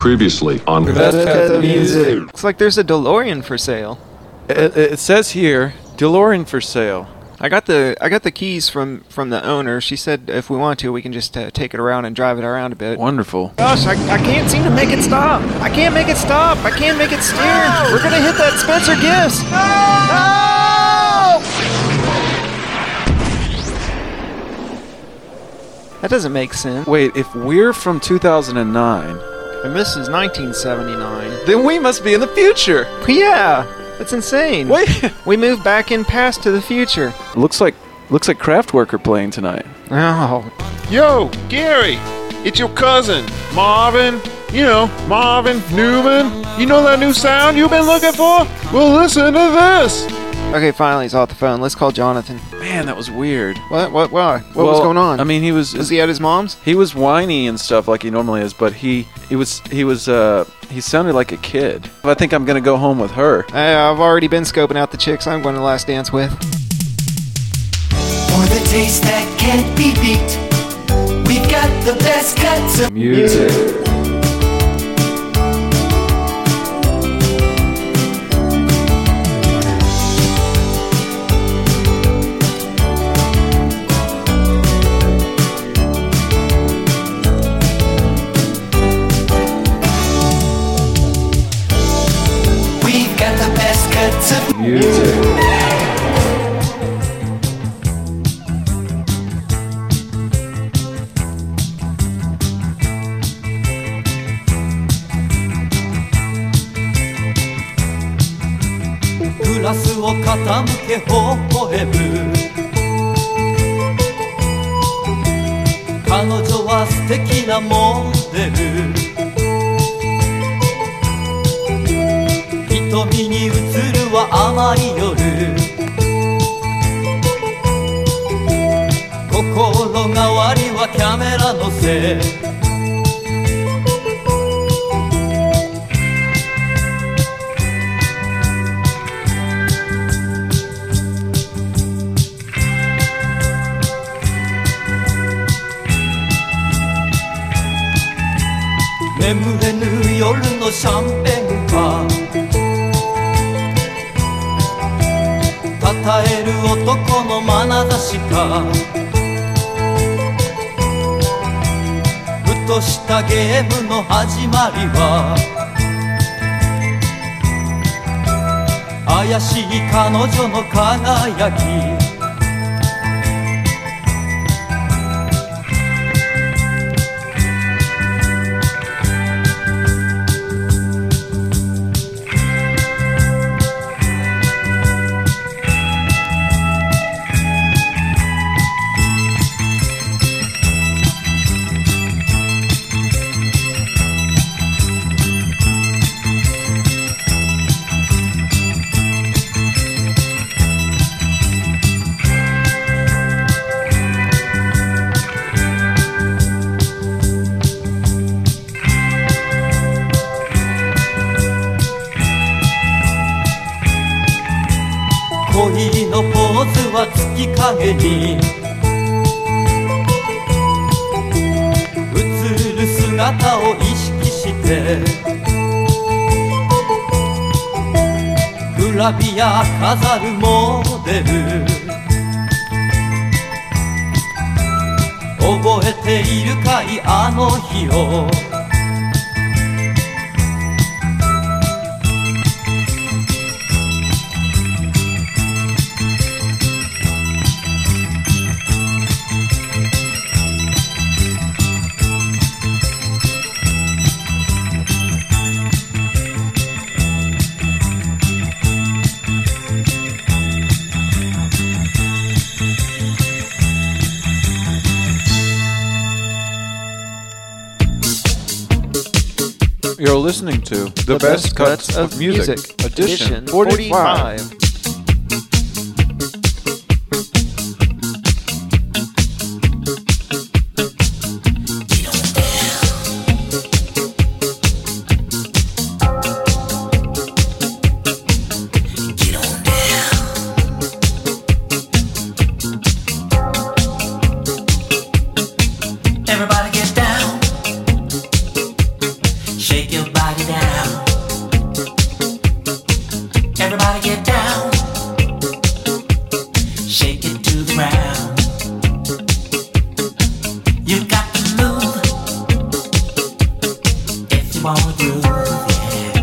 Previously on Best Cut Music. Looks like there's a DeLorean for sale. It says here, DeLorean for sale. I got the keys from the owner. She said if we want to, we can just take it around and drive it around a bit. Wonderful. Gosh, I can't seem to make it stop. I can't make it stop. I can't make it steer. We're gonna hit that Spencer Gifts. That doesn't make sense. Wait, if we're from 2009, And this is 1979. then we must be in the future. Yeah, that's insane. Wait, We moved back in past to the future. looks like Kraftwerk are playing tonight. Oh, Yo, Gary, it's your cousin, Marvin. You know, Marvin Newman. You know that new sound you've been looking for? Well, listen to this. okay, finally he's off the phone. Let's call Jonathan. Man, that was weird. Why? What was going on? I mean, he was he at his mom's? he was whiny and stuff like he normally is, but he sounded like a kid. I think I'm gonna go home with her. I've already been scoping out the chicks I'm going to last dance with. For the taste that can't be beat, we've got the best cuts of Music. We've got the best cuts of Music. グラスを傾け微笑む彼女は素敵なモデル瞳に映るは甘い夜心変わりはキャメラのせい眠れぬ夜のシャンペンカー称える男の眼差しかふとしたゲームの始まりは怪しい彼女の輝き恋のポーズは月影に映る姿を意識してグラビア飾るモデル覚えているかいあの日を You're listening to The Best Cuts of Music, Edition 45. Everybody get down, shake your you wanna groove, yeah.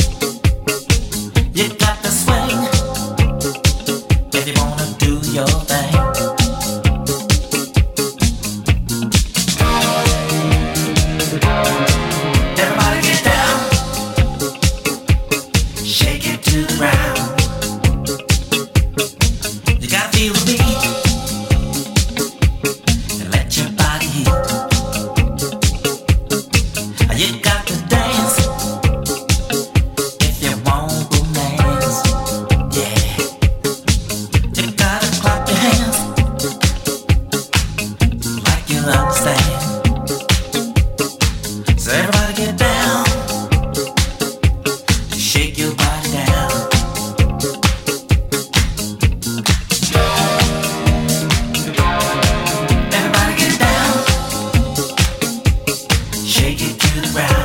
You got to swing if you wanna do your thing. Everybody get down, shake it to the ground. You gotta feel the beat and let your body heat. You got to dance if you want romance, yeah. You gotta clap your hands like you understand. So everybody get down, shake your body down. Everybody get down, shake it to the ground.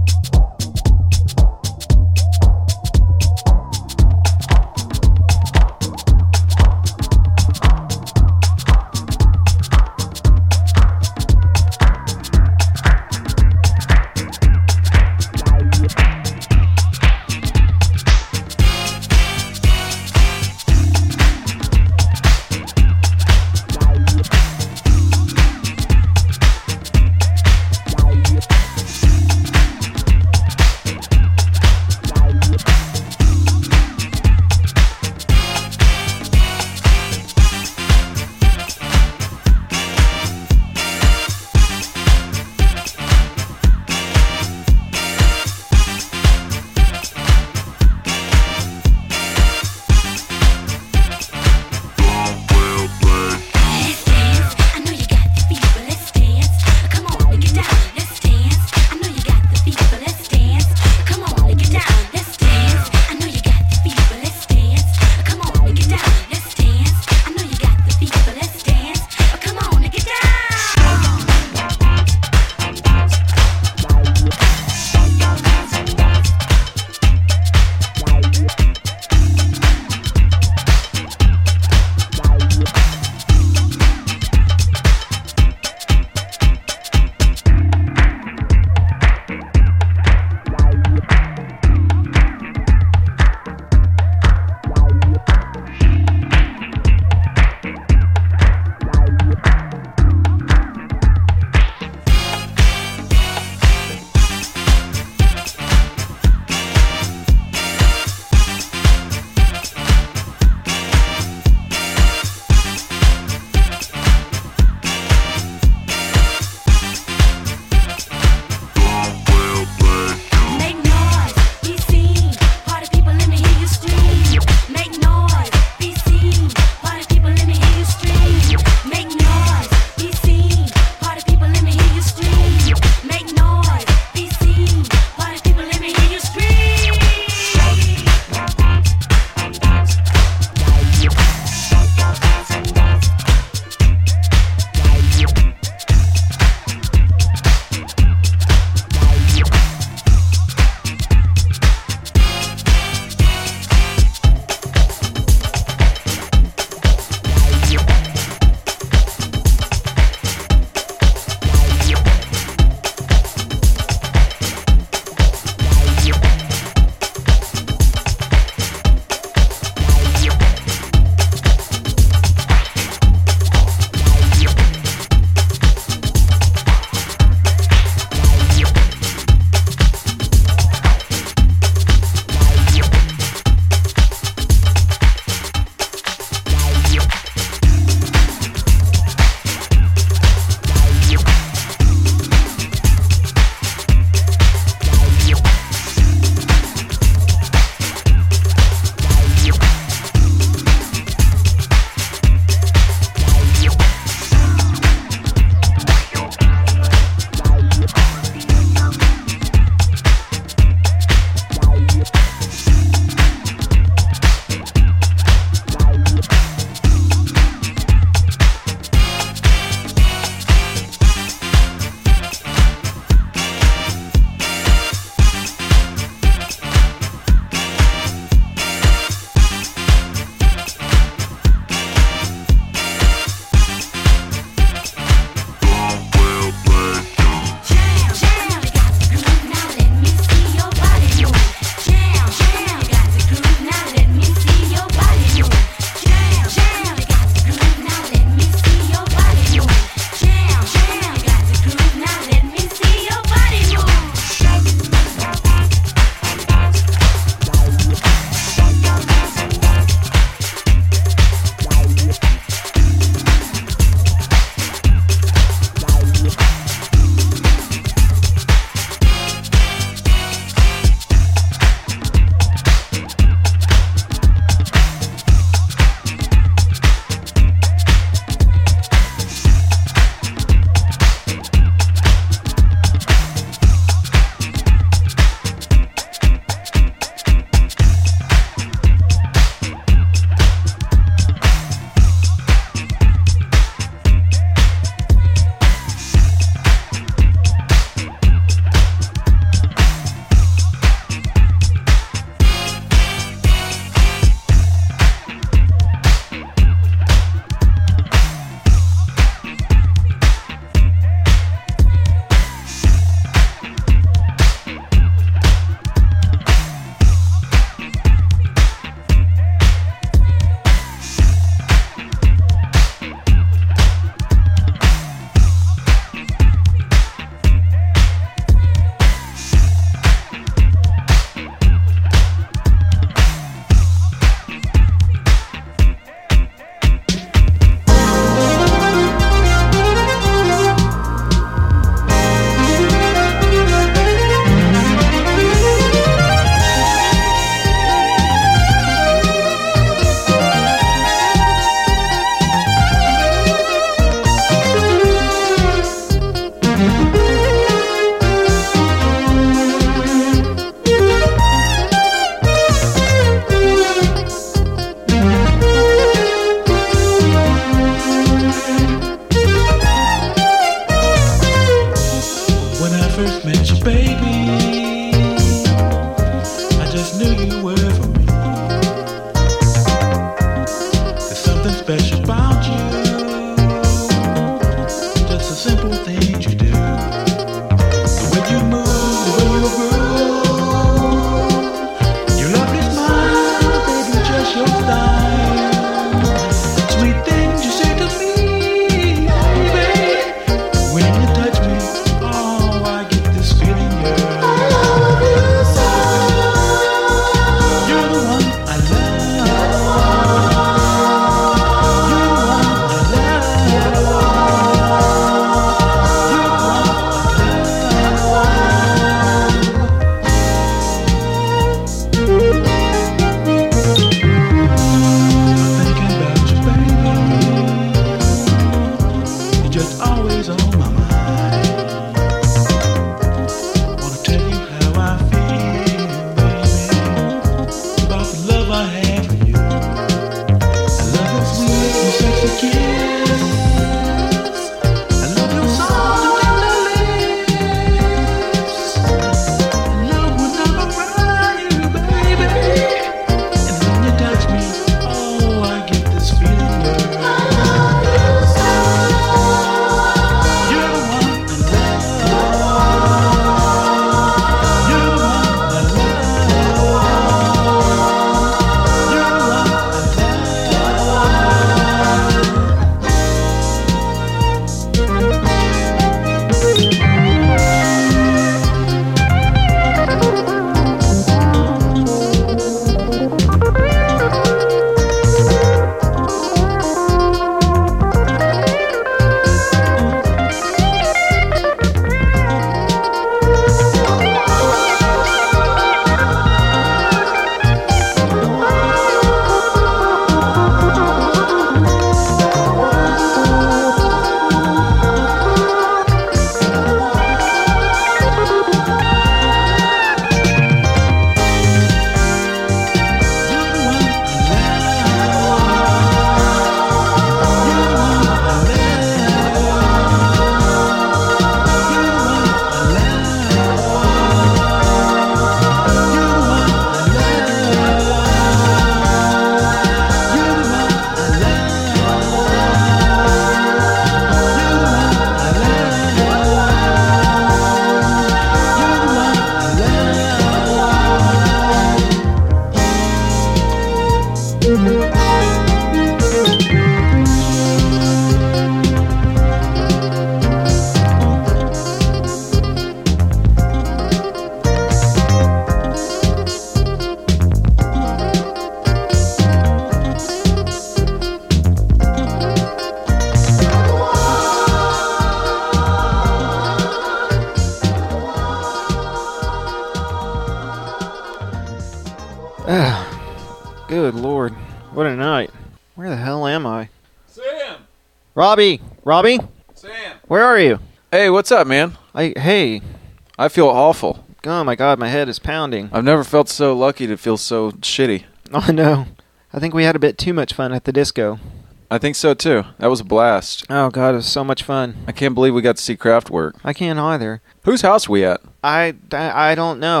Good Lord. What a night. Where the hell am I? Sam! Robbie! Robbie? Sam! Where are you? Hey, what's up, man? Hey. I feel awful. Oh my God, my head is pounding. I've never felt so lucky to feel so shitty. Oh, I know. I think we had a bit too much fun at the disco. I think so, too. That was a blast. Oh God, it was so much fun. I can't believe we got to see Kraftwerk. I can't either. Whose house we at? I don't know.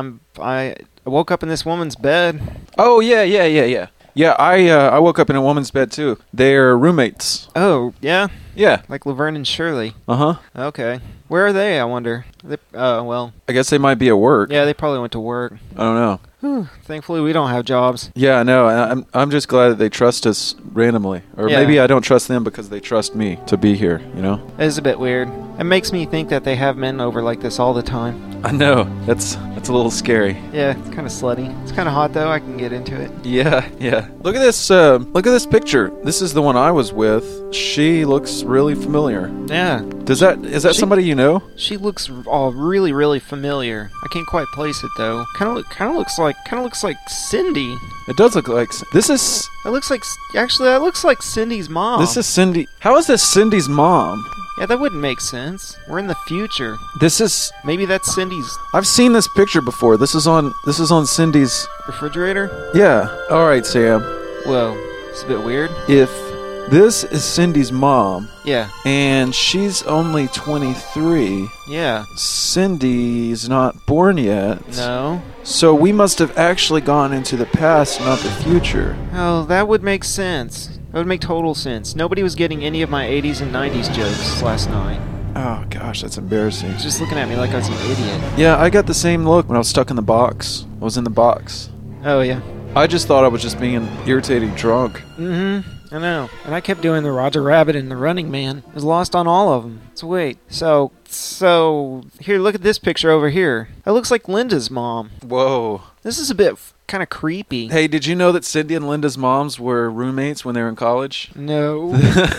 I woke up in this woman's bed. Oh, yeah. Yeah, I woke up in a woman's bed, too. They're roommates. Oh, yeah? Yeah. Like Laverne and Shirley. Uh-huh. Okay. Where are they, I wonder? Well. I guess they might be at work. Yeah, they probably went to work. I don't know. Whew, thankfully, we don't have jobs. Yeah, no, I'm just glad that they trust us randomly. Or Yeah. maybe I don't trust them because they trust me to be here, you know? It is a bit weird. It makes me think that they have men over like this all the time. I know. That's a little scary. Yeah, it's kind of slutty. It's kind of hot, though. I can get into it. Yeah. Look at this picture. This is the one I was with. She looks really familiar. Yeah. Is that somebody you know? She looks really, really familiar. I can't quite place it, though. Kind of looks like Cindy. It does look like this is. That looks like Cindy's mom. This is Cindy. How is this Cindy's mom? Yeah, that wouldn't make sense. We're in the future. This is. Maybe that's Cindy's I've seen this picture before. This is on Cindy's. refrigerator. Yeah. All right, Sam. Whoa, it's a bit weird. If this is Cindy's mom, Yeah, and she's only 23, yeah. Cindy's not born yet. No. So we must have actually gone into the past, not the future. Oh, that would make sense. That would make total sense. Nobody was getting any of my 80s and 90s jokes last night. Oh gosh, that's embarrassing. Just looking at me like I was an idiot. Yeah, I got the same look when I was stuck in the box. I was in the box. Oh, yeah. I just thought I was just being irritating drunk. I know. And I kept doing the Roger Rabbit and the Running Man. I was lost on all of them. So wait. So here, look at this picture over here. That looks like Linda's mom. Whoa. This is a bit kind of creepy. Hey, did you know that Cindy and Linda's moms were roommates when they were in college? No.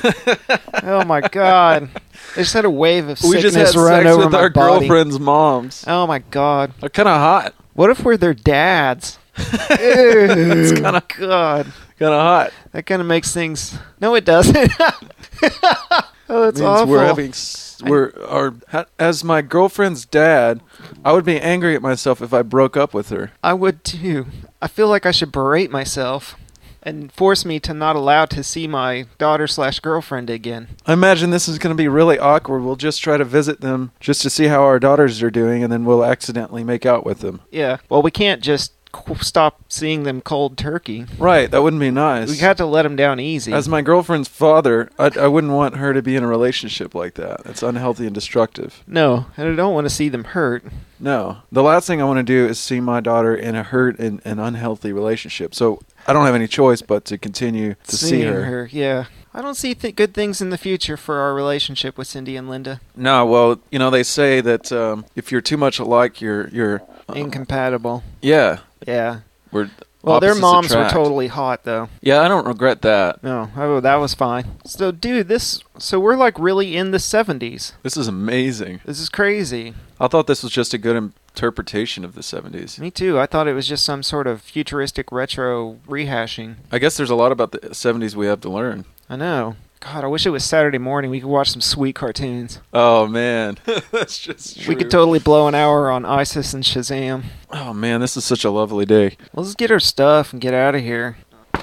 Oh my God. I just had a wave of We sickness just had run sex over with my our body. girlfriends' moms. Oh my God. They're kind of hot. What if we're their dads? It's kind of God. hot. That kind of makes things. No, it doesn't. Oh, that's Means awful. as my girlfriend's dad, I would be angry at myself if I broke up with her. I would too. I feel like I should berate myself and force me to not allow to see my daughter/girlfriend again. I imagine this is going to be really awkward. We'll just try to visit them just to see how our daughters are doing, and then we'll accidentally make out with them. Yeah. Well, we can't just stop seeing them cold turkey. Right, that wouldn't be nice. We had to let them down easy. As my girlfriend's father, I wouldn't want her to be in a relationship like that. It's unhealthy and destructive. No, and I don't want to see them hurt. No. The last thing I want to do is see my daughter in a hurt and unhealthy relationship. So I don't have any choice but to continue to see Seeing her. Yeah. I don't see good things in the future for our relationship with Cindy and Linda. No, well, they say that if you're too much alike, you're Incompatible. Yeah. Yeah. We're Well, their opposites moms attract. were totally hot, though. Yeah, I don't regret that. No, that was fine. So, dude, so we're like really in the 70s. This is amazing. This is crazy. I thought this was just a good interpretation of the 70s. Me too. I thought it was just some sort of futuristic retro rehashing. I guess there's a lot about the 70s we have to learn. I know. God, I wish it was Saturday morning. We could watch some sweet cartoons. Oh, man. That's just true. We could totally blow an hour on ISIS and Shazam. Oh, man, this is such a lovely day. Let's just get our stuff and get out of here.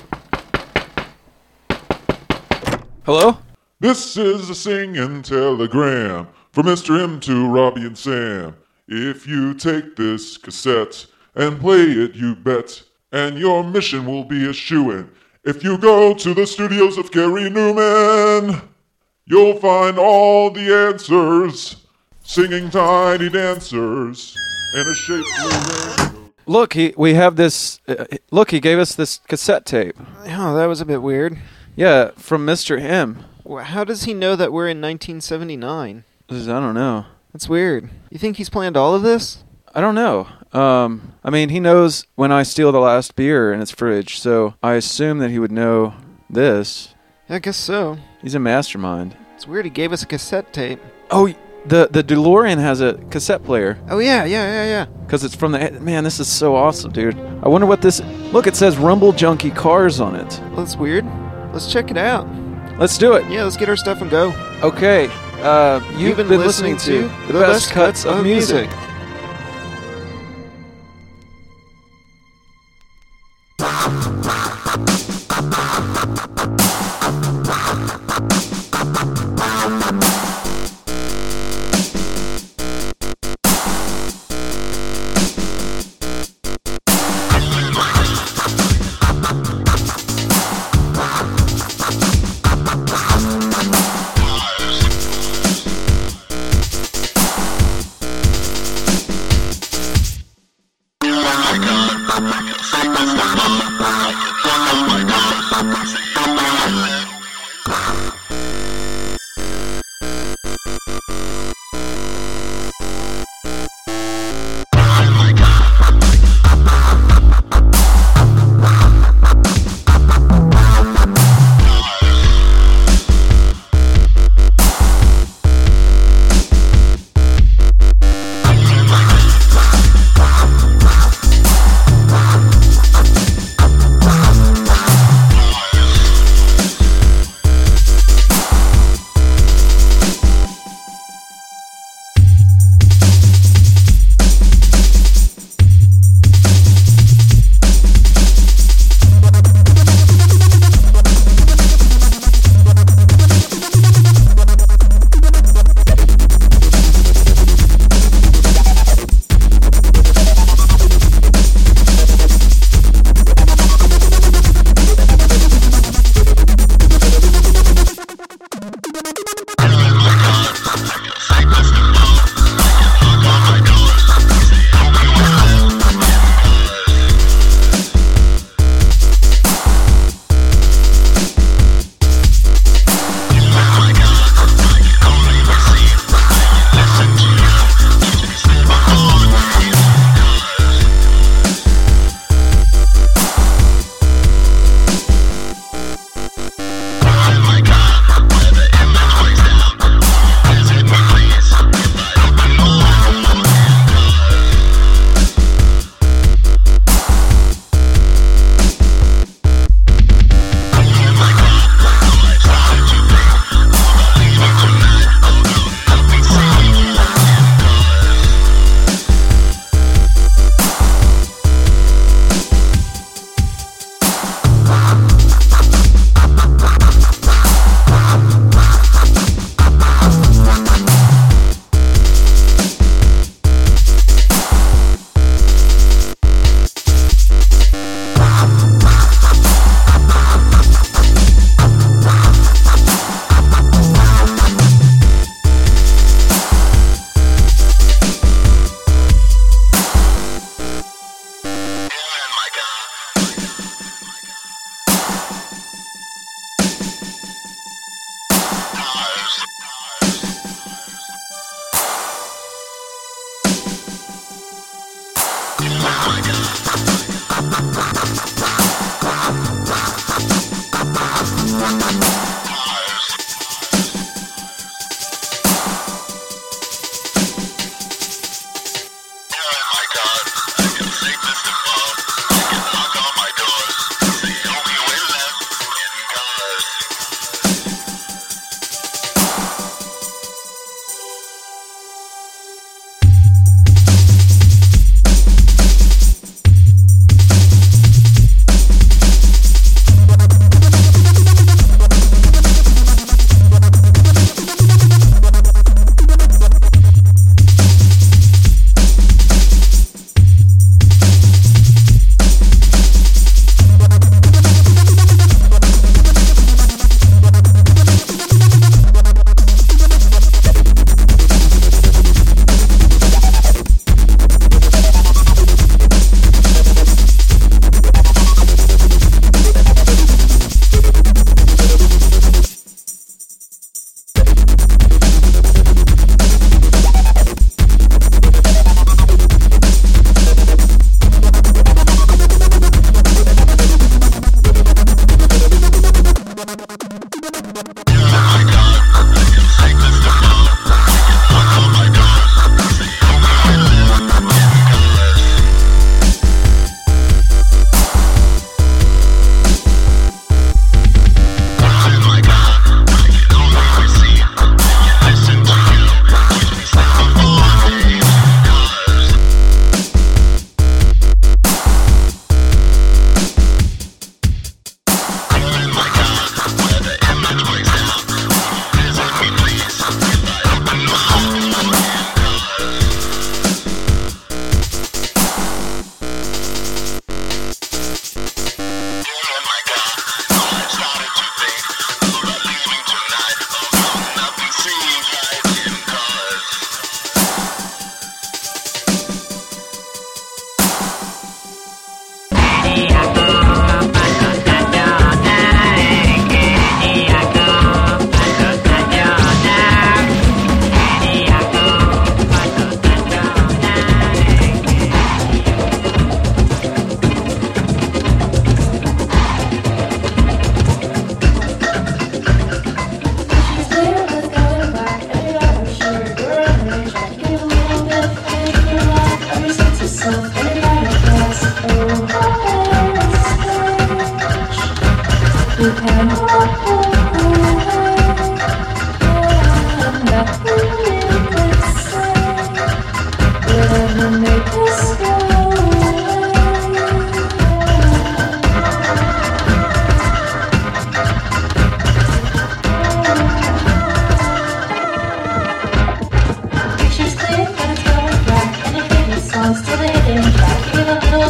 Hello? This is a singing telegram from Mr. M to Robbie and Sam. If you take this cassette and play it, you bet, and your mission will be a shoo-in. If you go to the studios of Gary Newman, you'll find all the answers, singing tiny dancers in a shapely rainbow. Look, we have this. Look, he gave us this cassette tape. Oh, that was a bit weird. Yeah, from Mr. M. How does he know that we're in 1979? I don't know. That's weird. You think he's planned all of this? I don't know. I mean, he knows when I steal the last beer in his fridge, so I assume that he would know this. I guess so. He's a mastermind. It's weird he gave us a cassette tape. Oh, The DeLorean has a cassette player Oh yeah. because it's from the. Man, this is so awesome, dude. I wonder what this. Look, it says Rumble Junkie Cars on it. Well, that's weird. Let's check it out. Let's do it. Yeah, let's get our stuff and go. Okay. You've been listening to the best cuts of music.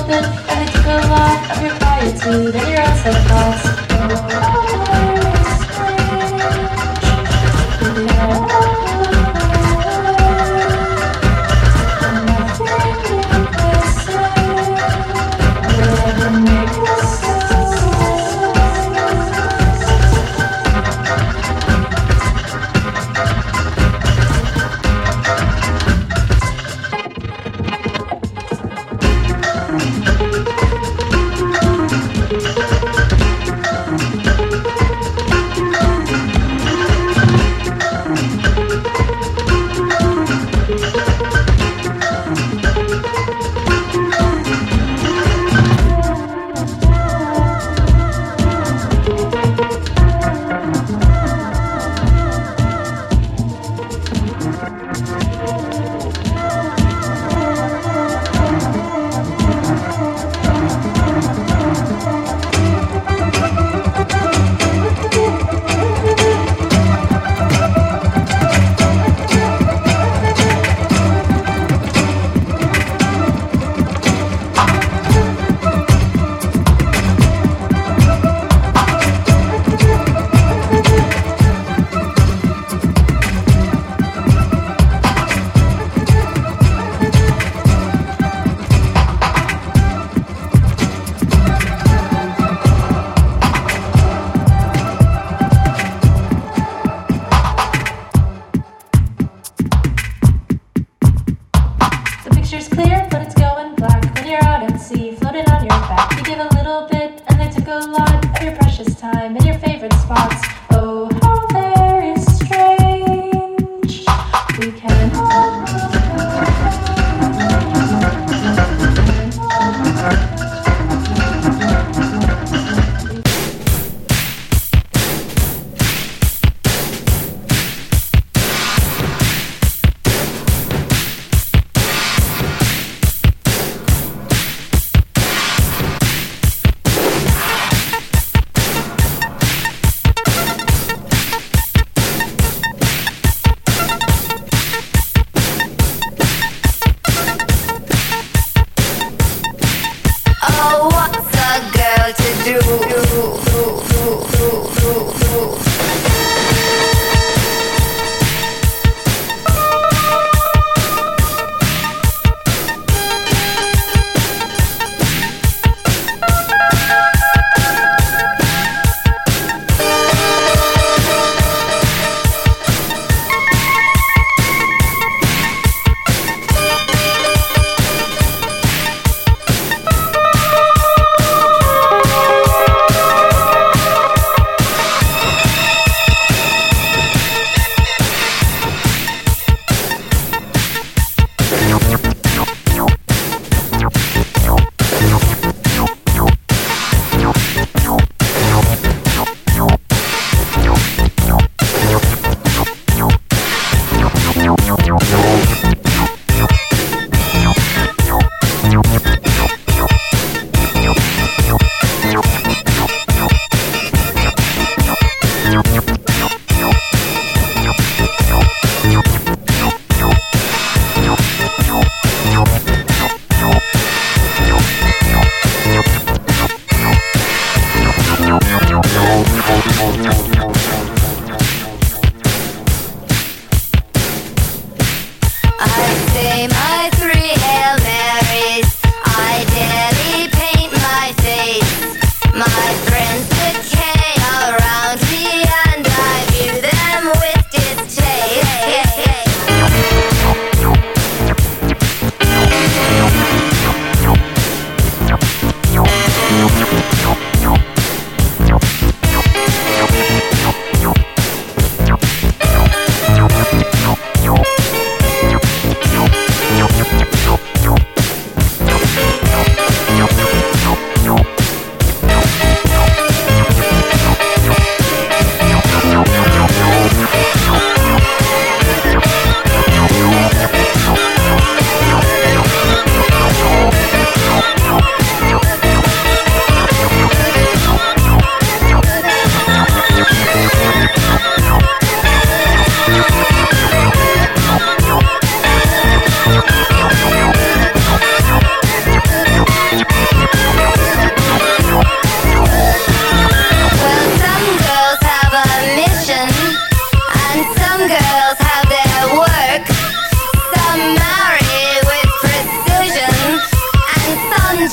bit, and they took a lot of your quietude and your own set of thoughts.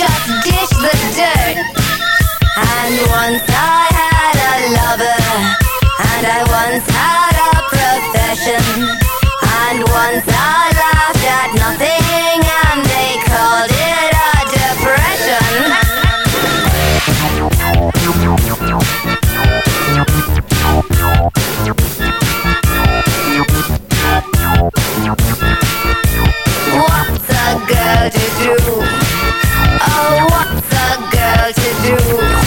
just dish the dirt. And once I had a lover, and I once had a profession, and once I laughed at nothing, and they called it a depression. What's a girl to do? Oh, what's a girl to do?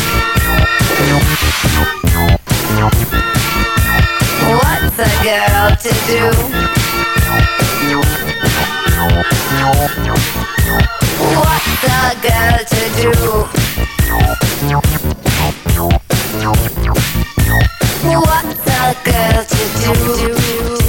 What's a girl to do? What's a girl to do? What's a girl to do?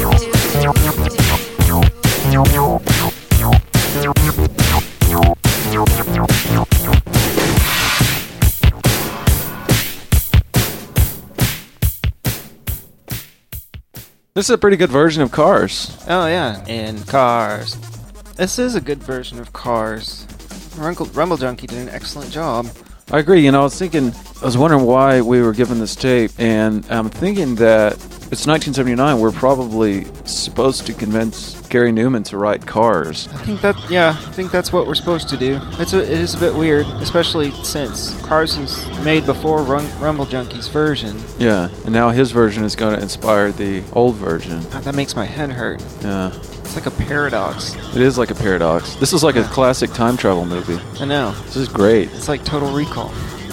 This is a pretty good version of Cars. Oh yeah, and Cars. This is a good version of Cars. Rumble Junkie did an excellent job. I agree. You know, I was wondering why we were given this tape, and I'm thinking that it's 1979. We're probably supposed to convince Gary Newman to write Cars. I think that's what we're supposed to do. It is a bit weird, especially since Cars was made before Rumble Junkie's version. Yeah, and now his version is going to inspire the old version. That makes my head hurt. Yeah. It's like a paradox. It is like a paradox. This is like a classic time travel movie. I know. This is great. It's like Total Recall.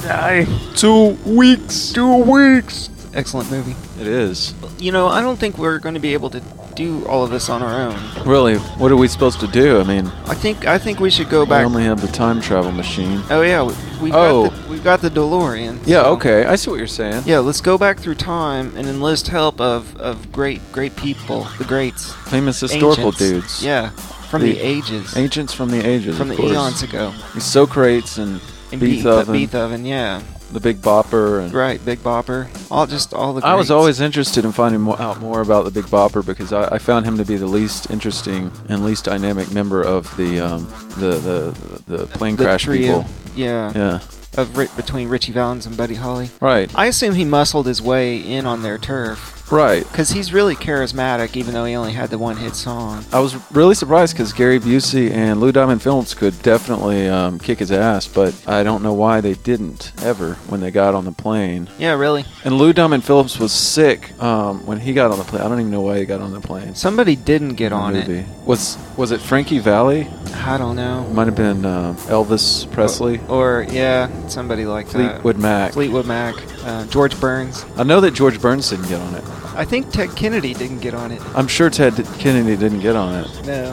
2 weeks. 2 weeks. Excellent movie. It is. You know, I don't think we're going to be able to do all of this on our own. Really? What are we supposed to do? I mean, I think we should go we back. only have the time travel machine. Oh yeah, we've got the DeLorean. Yeah, so- okay. I see what you're saying. Yeah, let's go back through time and enlist help of great people, the greats, Famous historical ancients. dudes. Yeah, from the ages, Ancients from the ages. from of the course. eons ago. Socrates and Beethoven, Beethoven, yeah, the Big Bopper. And right, Big Bopper, all the. Greats. I was always interested in finding out more about the Big Bopper because I found him to be the least interesting and least dynamic member of the plane crash trio. people. Yeah. Yeah. Between Richie Valens and Buddy Holly. Right. I assume he muscled his way in on their turf. Right. Because he's really charismatic, even though he only had the one-hit song. I was really surprised because Gary Busey and Lou Diamond Phillips could definitely kick his ass, but I don't know why they didn't ever when they got on the plane. Yeah, really. And Lou Diamond Phillips was sick when he got on the plane. I don't even know why he got on the plane. Somebody didn't get on it. Was it Frankie Valli? I don't know. Might have been Elvis Presley. Or yeah, somebody like Fleetwood Mac. Fleetwood Mac. George Burns. I know that George Burns didn't get on it. I think Ted Kennedy didn't get on it. I'm sure Ted Kennedy didn't get on it. No.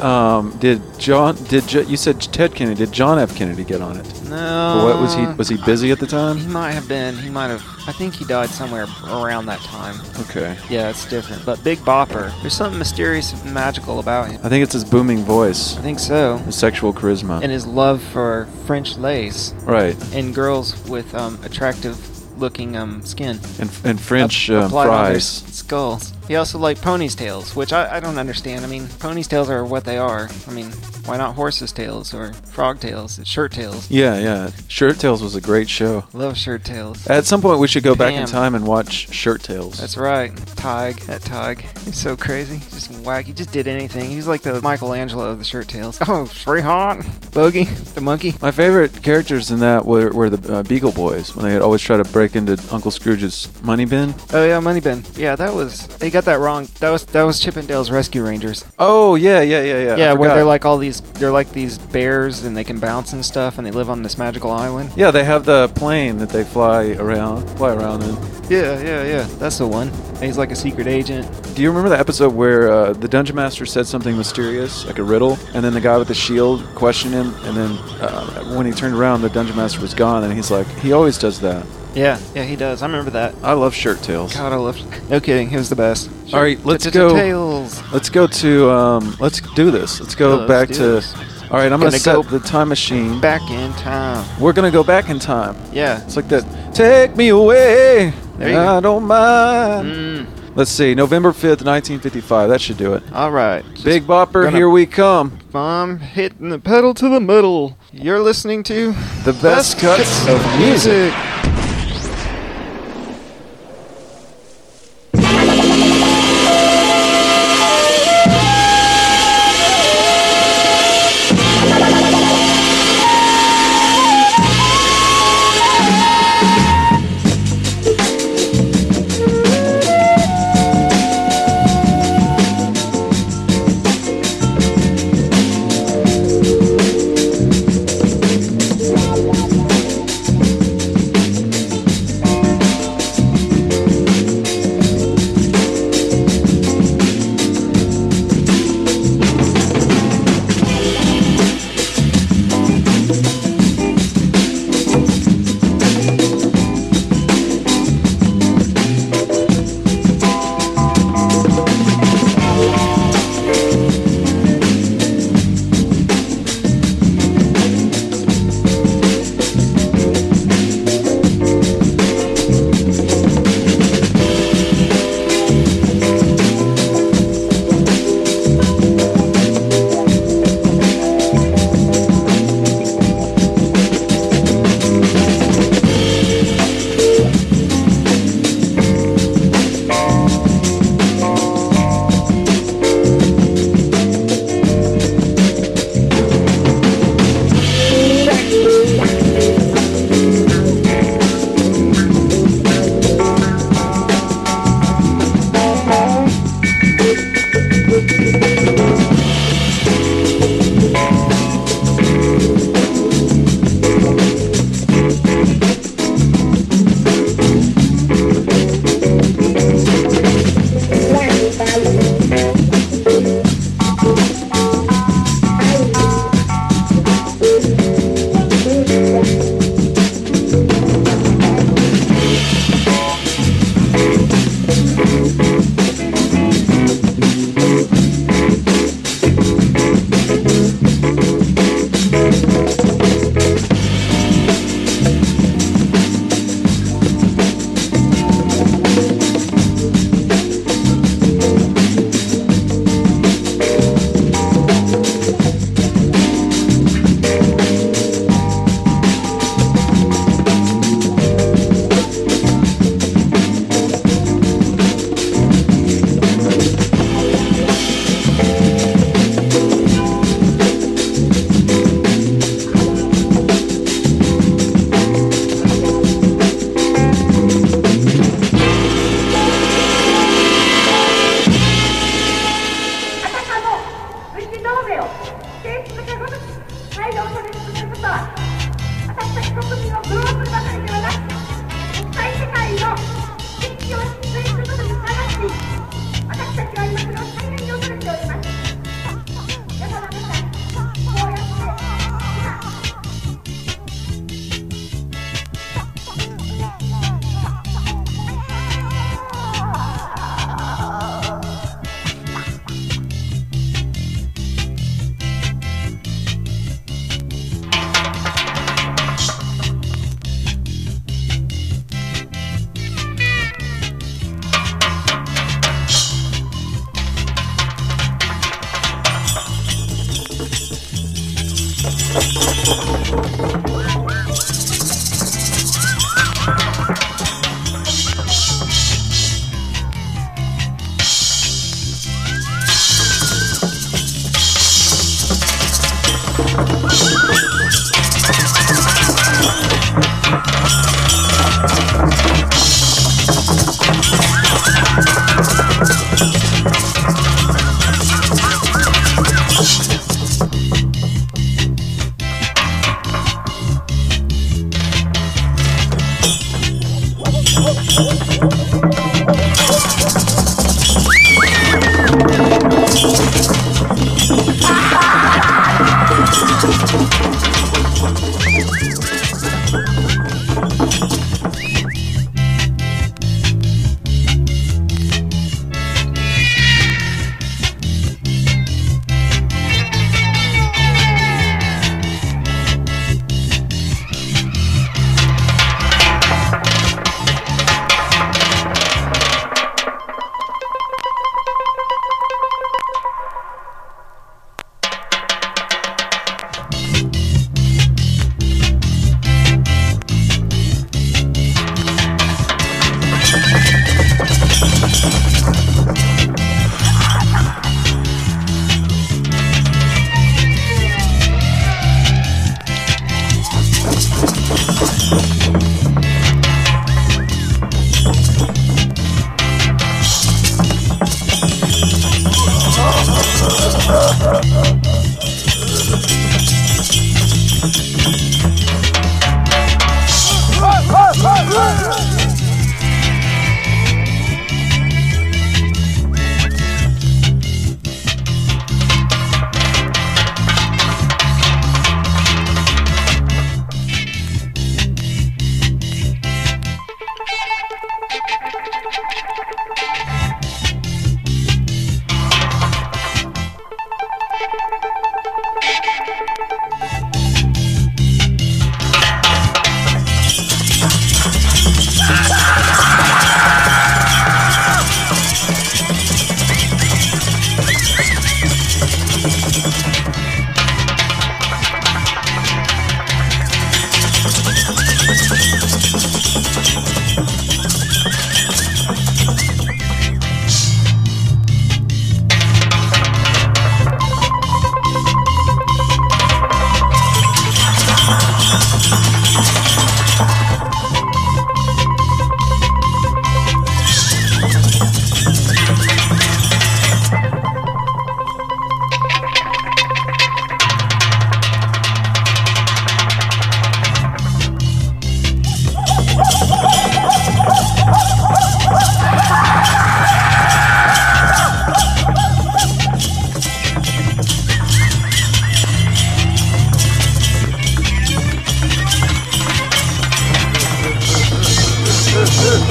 You said Ted Kennedy? Did John F. Kennedy get on it? No. Or what was he busy at the time? He might have been. I think he died somewhere around that time. Okay. Yeah, it's different. But Big Bopper, there's something mysterious and magical about him. I think it's his booming voice. I think so. His sexual charisma. And his love for French lace. Right. And girls with attractive looking skin. And French applied on their fries. skulls. He also liked ponytails, which I don't understand. I mean, ponytails are what they are. I mean, why not horses' tails or frog tails? It's shirt tails. Yeah. Shirt Tales was a great show. Love shirt tails. At some point, we should go back in Damn. time and watch Shirt Tales. That's right. Tig. He's so crazy. Just wacky. He just did anything. He's like the Michelangelo of the shirt tails. Oh, free hot. Bogey, the monkey. My favorite characters in that were the Beagle Boys, when they had always try to break into Uncle Scrooge's money bin. Oh yeah, Money Bin. Yeah, they got that wrong. That was Chip and Dale's Rescue Rangers. Oh, yeah. Yeah, where they're like these bears and they can bounce and stuff, and they live on this magical island. Yeah, they have the plane that they fly around in. Yeah. That's the one. And he's like a secret agent. Do you remember the episode where the Dungeon Master said something mysterious, like a riddle, and then the guy with the shield questioned him, and then when he turned around, the Dungeon Master was gone, and he's like, he always does that. Yeah, he does. I remember that. I love Shirt Tales. God, I love. No kidding. He was the best. All right, let's go. Tails. Let's go to. Let's do this. Let's go back to. this. All right, I'm gonna set Go the time machine. Back in time. We're gonna go back in time. Yeah. It's like that. Take me away. There you go. I don't mind. Let's see, November 5th, 1955. That should do it. All right. Big Bopper, gonna- here we come. I'm hitting the pedal to the metal. You're listening to The best cuts of music.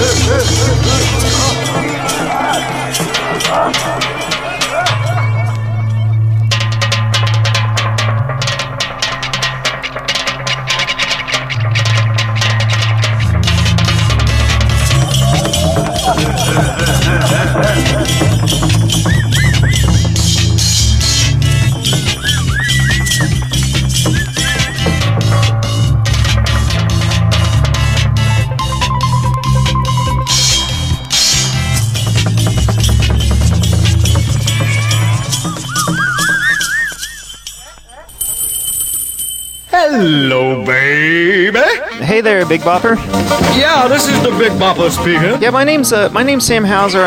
Hello, baby. Hey there, Big Bopper. Yeah, this is the Big Bopper speaking. Yeah, my name's Sam Hauser.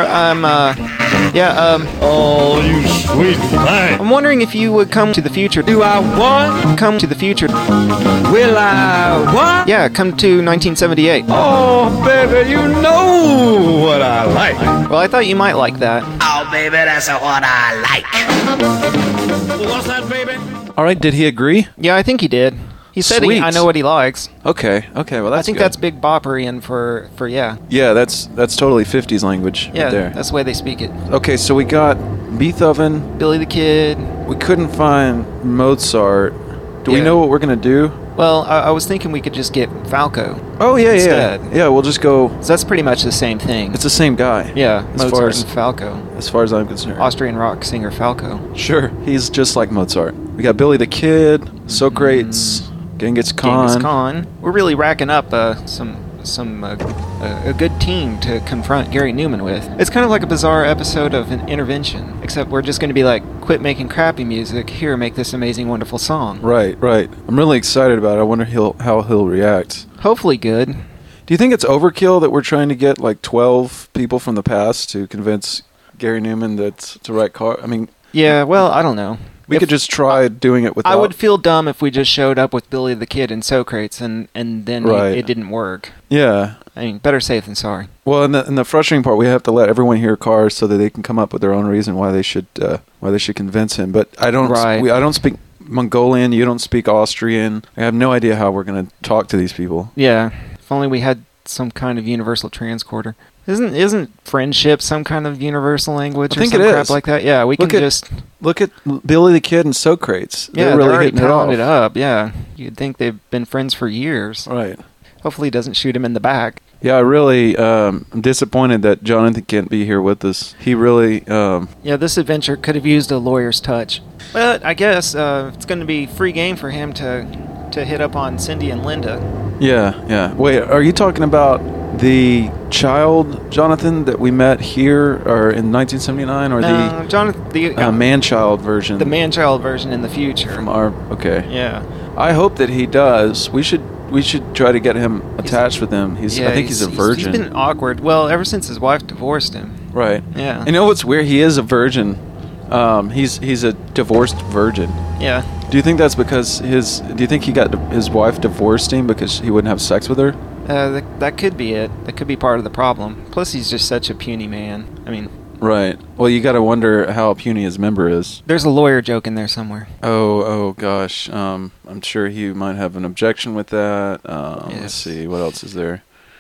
Oh, you sweet thing. I'm wondering if you would come to the future. Do I what? Come to the future. Will I what? Yeah, come to 1978. Oh, baby, you know what I like. Well, I thought you might like that. Oh, baby, that's what I like. What's that, baby? All right, did he agree? Yeah, I think he did. He said Sweet. I know what he likes. Okay, well that's I think good. that's Big Bopperian for yeah. Yeah, that's totally 50s language Yeah, right there. that's the way they speak it. Okay, so we got Beethoven. Billy the Kid. We couldn't find Mozart. Do we Yeah. know what we're going to do? Well, I was thinking we could just get Falco. Oh, yeah, Instead. yeah. Yeah, we'll just go... So that's pretty much the same thing. It's the same guy. Yeah, as Mozart far as, and Falco. as far as I'm concerned. Austrian rock singer Falco. Sure, he's just like Mozart. We got Billy the Kid, Socrates, Genghis Khan. Genghis Khan. We're really racking up a good team to confront Gary Newman with. It's kind of like a bizarre episode of an Intervention, except we're just going to be like, quit making crappy music, here, make this amazing, wonderful song. Right. I'm really excited about it. I wonder how he'll react. Hopefully good. Do you think it's overkill that we're trying to get like 12 people from the past to convince Gary Newman to write car? I mean... Yeah, well, I don't know. We could just try doing it without... I would feel dumb if we just showed up with Billy the Kid and Socrates and then Right. it didn't work. Yeah. I mean, better safe than sorry. Well, and the frustrating part, we have to let everyone hear Cars so that they can come up with their own reason why they should convince him. But I don't. Right. I don't speak Mongolian. You don't speak Austrian. I have no idea how we're going to talk to these people. Yeah, if only we had some kind of universal transcorder. Isn't friendship some kind of universal language? I think or some it crap is. like that? Yeah, we can just look at Billy the Kid and Socrates. Yeah, they're really already hitting it pounding it off. up. Yeah, you'd think they've been friends for years. Right. Hopefully, he doesn't shoot him in the back. Yeah, I really am disappointed that Jonathan can't be here with us. He really... Yeah, this adventure could have used a lawyer's touch. But I guess it's going to be free game for him to hit up on Cindy and Linda. Yeah. Wait, are you talking about the child, Jonathan, that we met here or in 1979, or No, Jonathan, the man-child version? The man-child version in the future. From our... Okay. Yeah. I hope that he does. We should try to get him attached with him. I think he's a virgin. He's been awkward. Well, ever since his wife divorced him. Right. Yeah. You know what's weird? He is a virgin. He's a divorced virgin. Yeah. Do you think that's because do you think his wife divorced him because he wouldn't have sex with her? That could be it. That could be part of the problem. Plus, he's just such a puny man. I mean... Right. Well, you got to wonder how puny his member is. There's a lawyer joke in there somewhere. Oh gosh. I'm sure he might have an objection with that. Yes. Let's see. What else is there?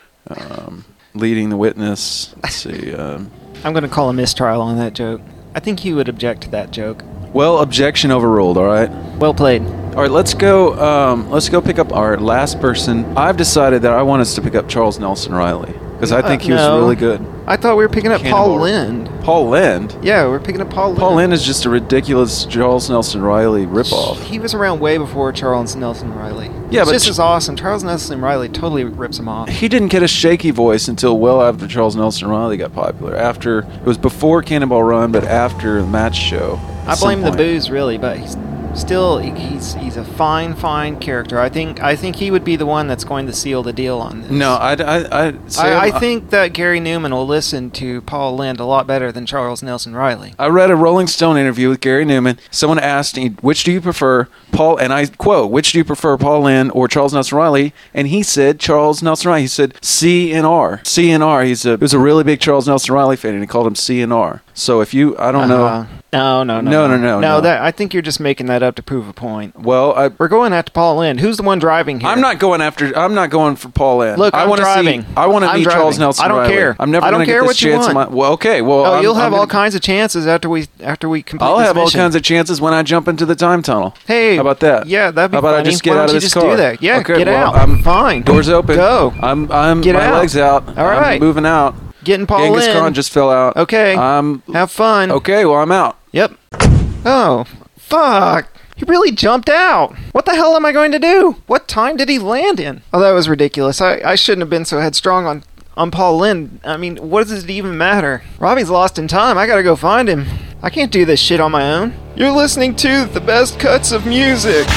Leading the witness. Let's see. I'm going to call a mistrial on that joke. I think he would object to that joke. Well, objection overruled. All right. Well played. All right. Let's go pick up our last person. I've decided that I want us to pick up Charles Nelson Riley because I think he was really good. I thought we were picking up Paul Lynde. Paul Lynde? Yeah, we're picking up Paul Lynde. Paul Lynde is just a ridiculous Charles Nelson Riley ripoff. He was around way before Charles Nelson Riley. Yeah, it's but just as awesome. Charles Nelson Riley totally rips him off. He didn't get a shaky voice until well after Charles Nelson Riley got popular. It was before Cannonball Run, but after the Match Show. I blame the booze, really, but he's a fine character. I think he would be the one that's going to seal the deal on this. No, I think that Gary Newman will listen to Paul Lynde a lot better than Charles Nelson Riley. I read a Rolling Stone interview with Gary Newman. Someone asked me, which do you prefer, Paul, and I quote, which do you prefer, Paul Lynde or Charles Nelson Riley? And he said Charles Nelson Riley. He said C and R. C and R. He was a really big Charles Nelson Riley fan, and he called him C and R. So if you, I don't know. No. No. That I think you're just making that up to prove a point. Well, We're going after Paul Lynde. Who's the one driving here? I'm not going for Paul Lynde. Look, I'm wanna driving. I want to I'm meet driving. Charles Nelson I don't Riley. care. I'm never I don't gonna care get what this you chance in want. well, okay. Well, Oh, you'll I'm have all gonna- kinds of chances after we complete I'll this have all mission. kinds of chances when I jump into the time tunnel. Hey, how about that? Yeah, that'd be How about funny. I just get Why out don't of you this just car? do that? Yeah, Okay, get well, out. I'm Fine. Doors open. Go. I'm Get my out. legs out. All I'm right. moving out. Getting Paul Genghis Lynde. Khan just fell out. Okay. Have fun. Okay, well, I'm out. Yep. Oh, fuck. He really jumped out. What the hell am I going to do? What time did he land in? Oh, that was ridiculous. I shouldn't have been so headstrong on Paul Lynde. I mean, what does it even matter? Robbie's lost in time. I gotta go find him. I can't do this shit on my own. You're listening to the best cuts of music.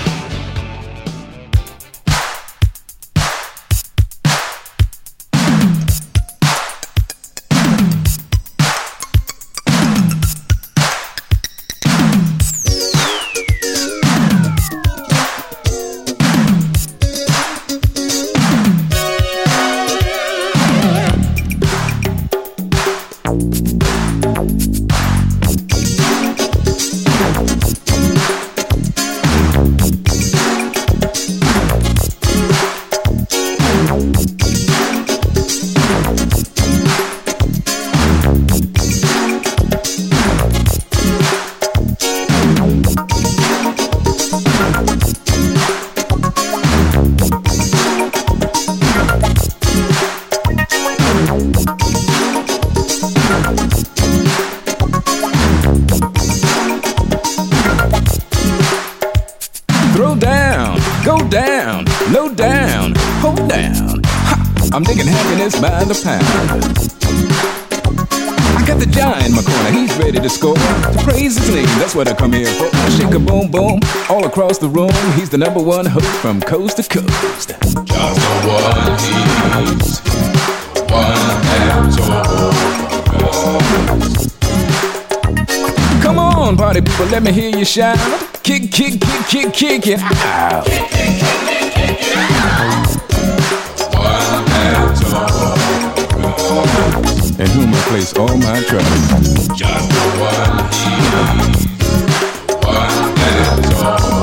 Throw down, go down, low down, hold down. Ha! I'm digging happiness by the pound. I got the giant in my corner, he's ready to score. To praise his name, that's what I come here for. Shake a boom boom, all across the room. He's the number one host from coast to coast. Just the one he's one that's all. Come on, party people, let me hear you shout. Kick, kick, kick, kick, kick it out. One that's all. And whom I place all my trust. Just the one he's one that's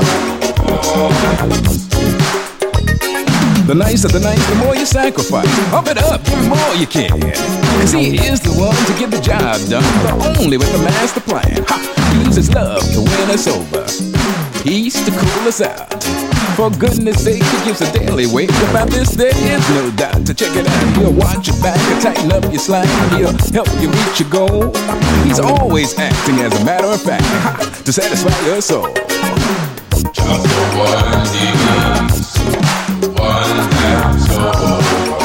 all. The nicer the nice, the more you sacrifice. Pump it up, give him more you can. Cause he is the one to get the job done, the only with the master plan. Ha! He uses love to win us over. He's to cool us out. For goodness sake, he gives a daily wake. About this there is no doubt. To check it out, he'll watch your back and tighten up your slide. He'll help you reach your goal. He's always acting as a matter of fact, ha! To satisfy your soul. Just the one he's one that's all.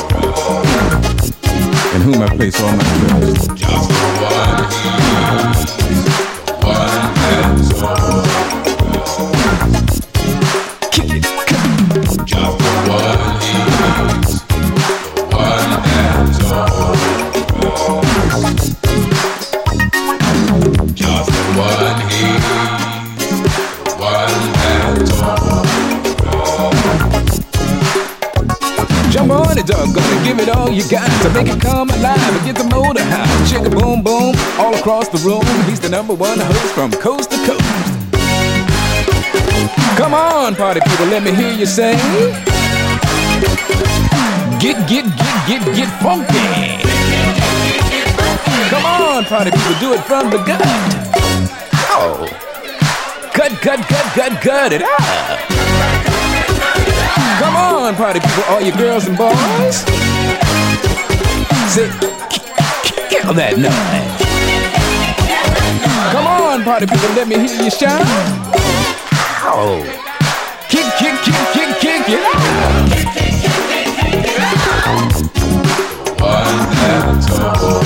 In whom I place all my trust. Just the one he's one that's all. Kick it, just the one he's one that's all. Just the one he's one that's all. Jump on it, dog, gonna give it all you got to make it come alive and get the motor high. Shake a boom boom all across the room. He's the number one host from coast to coast. Come on, party people, let me hear you say. Get funky. Come on, party people, do it from the gut. Oh, cut it out. Come on, party people, all you girls and boys. Say, kill that noise. Come on, party people, let me hear you shout. Ow. Kick it out. One that's all.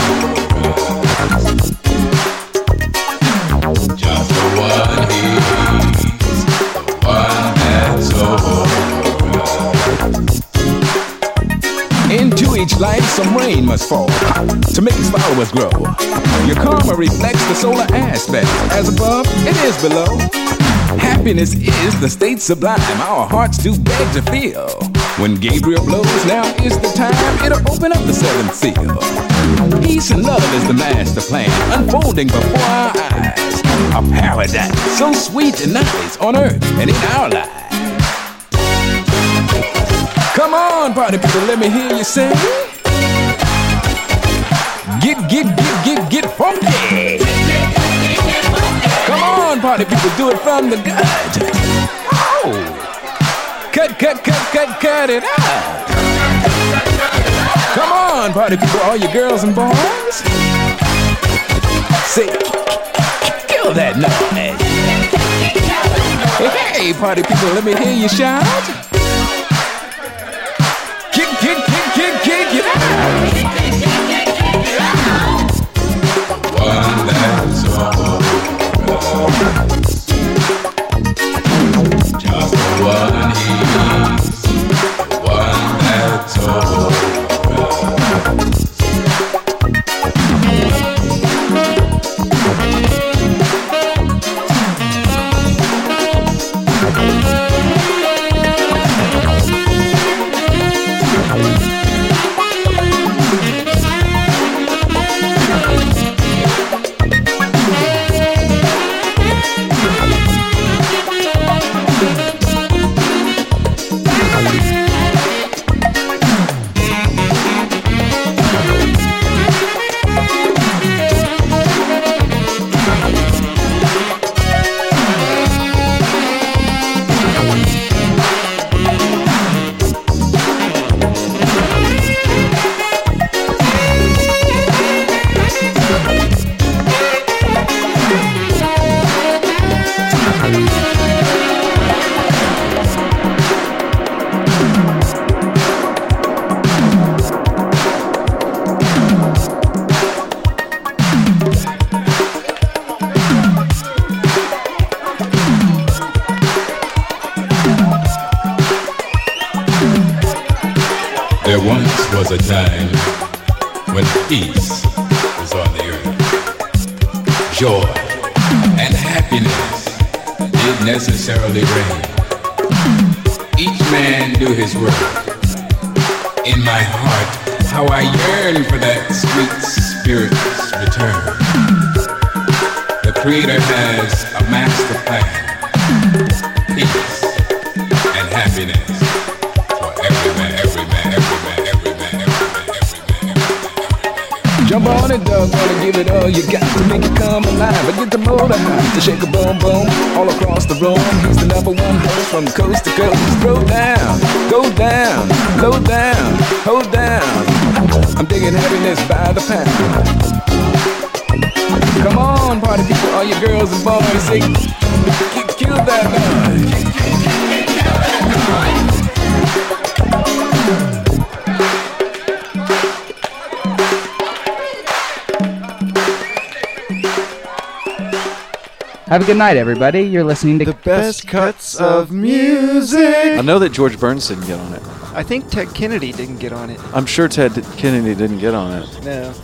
Just the one he's one that's all. Into each life some rain must fall to make his followers grow. Your karma reflects the solar aspect. As above, it is below. Happiness is the state sublime our hearts do beg to feel. When Gabriel blows, now is the time. It'll open up the seventh seal. Peace and love is the master plan unfolding before our eyes. A paradise so sweet and nice on earth and in our lives. Come on, party people, let me hear you say. Get funky. Come on, party people, do it from the gut. Oh, cut it out. Come on, party people, all you girls and boys. Say, kill that noise. Hey, party people, let me hear you shout. Kick it out. One that's all. Just one ease. One that's all. There once was a time when peace was on the earth. Joy and happiness did necessarily reign. Each man do his work. In my heart, how I yearn for that sweet spirit's return. The Creator has a master plan. Peace and happiness for every man. Jump on it, dog, wanna give it all you got to make it come alive. I get the motor hot to shake a boom boom all across the room. He's the number one host from coast to coast. Throw down, go down, low down, hold down. I'm digging happiness by the pound. Come on, party people, all you girls and boys, say, kill that noise. Have a good night, everybody. You're listening to The Best Cuts of Music. I know that George Burns didn't get on it. I think Ted Kennedy didn't get on it. I'm sure Ted Kennedy didn't get on it. No.